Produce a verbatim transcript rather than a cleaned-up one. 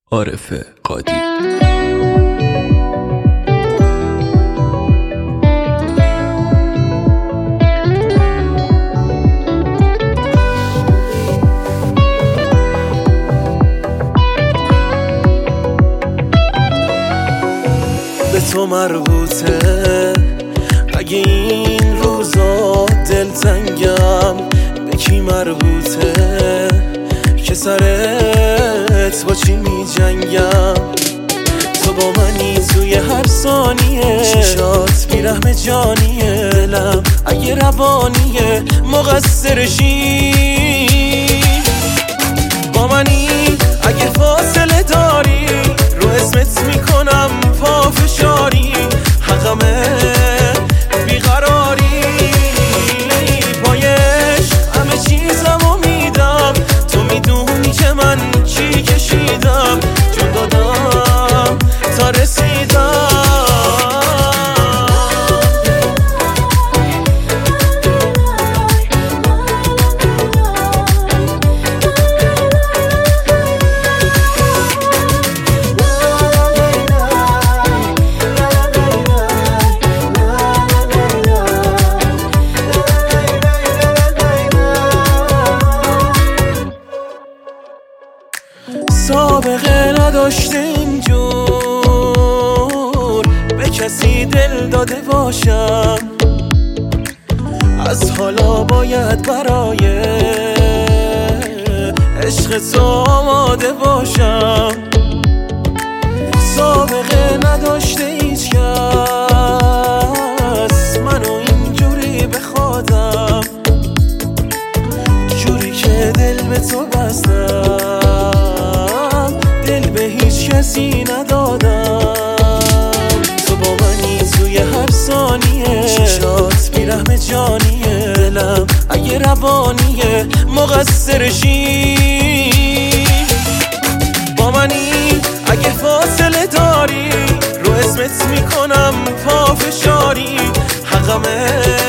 عارف قادی. به تو مربوطه اگه این روزا دلتنگم، به کی مربوطه که سرت با چی می جنگم؟ تو با منی توی هر ثانیه، چشات بیرحم جانیه، دلم اگه روانیه مقصرشی. با منی اگه فاصله داری، رو اسمت میکنم پافشاری، حقمه بیقراری. پایش همه چیزمو میدم، تو میدونی که من چی کشیدم، جون دادم تا رسیدم. سابقه نداشته اینجور به کسی دل داده باشم، از حالا باید برای عشق تو آماده باشم. سابقه نداشته هیچ کس منو اینجوری بخوادم، جوری که دل به تو بستم، دل به هیچ کسی ندادم. تو با منی توی هر ثانیه، چشات بیرحم جانیه، دلم اگه روانیه مقصرشی. با منی اگه فاصله داری، رو اسمت میکنم پافشاری، حقمه